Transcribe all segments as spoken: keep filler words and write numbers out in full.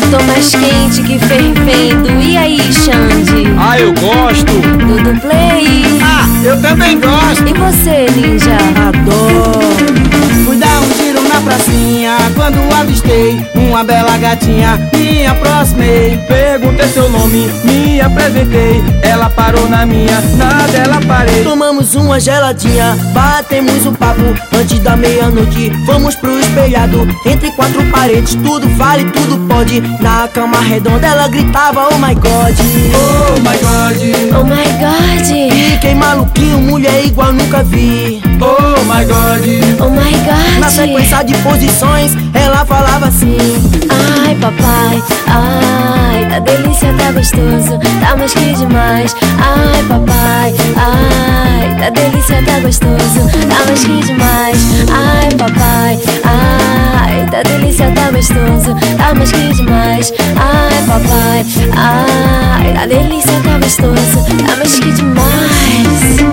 Tô mais quente que fervendo. E aí, Xande? Ah, eu gosto. Dudu Play. Ah, eu também gosto. E você, Ninja? Adoro. Fui dar um giro na pracinha quando avistei uma bela gatinha, me aproximei. Perguntei seu nome, me apresentei. Ela parou na minha, na dela parei. Tomamos uma geladinha, batemos um papo antes da meia-noite. Fomos pro espelhado, entre quatro paredes. Tudo vale, tudo pode. Na cama redonda ela gritava: oh my god, oh my god, oh my god. Fiquei maluquinho, mulher igual nunca vi. Oh my god, oh my god. Na sequência de posições ela falava assim: ai papai, ai, tá delícia, tá gostoso, tá mais que demais. Ai papai, ai, tá delícia, tá gostoso, tá mais que demais. Ai papai, ai, tá delícia, tá gostoso, tá mais que demais. Ai papai, ai, tá delícia, tá gostoso, tá mais que demais.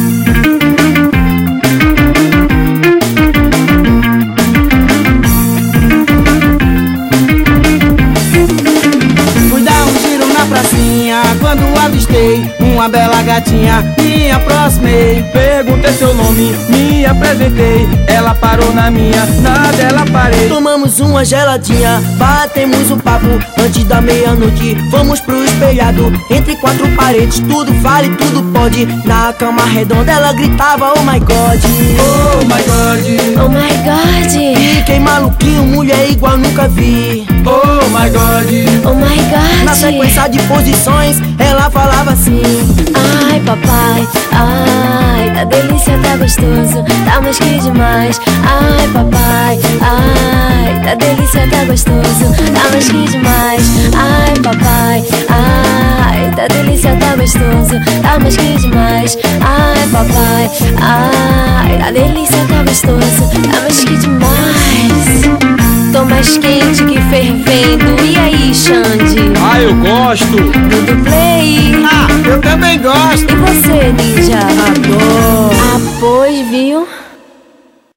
Quando avistei uma bela gatinha, me aproximei. Perguntei seu nome, me apresentei. Ela parou na minha, na dela parei. Tomamos uma geladinha, batemos um papo antes da meia-noite. Fomos pro espelhado, entre quatro paredes. Tudo vale, tudo pode. Na cama redonda ela gritava: oh my god, oh my god, oh my god. Fiquei maluquinho, mulher igual nunca vi. Oh my god, oh my god. Na sequência de posições ela falava assim: ai papai, ai, tá delícia, tá gostoso, tá mais que demais. Ai papai, ai, tá delícia, tá gostoso, tá mais que demais. Ai papai, ai, tá delícia, tá gostoso, tá mais que demais. Ai papai, ai, tá delícia, tá gostoso, tá mais que demais. Tô mais quente que fervendo. E aí, Xande? Ah, eu gosto. Dudu Play. Ah, eu também gosto.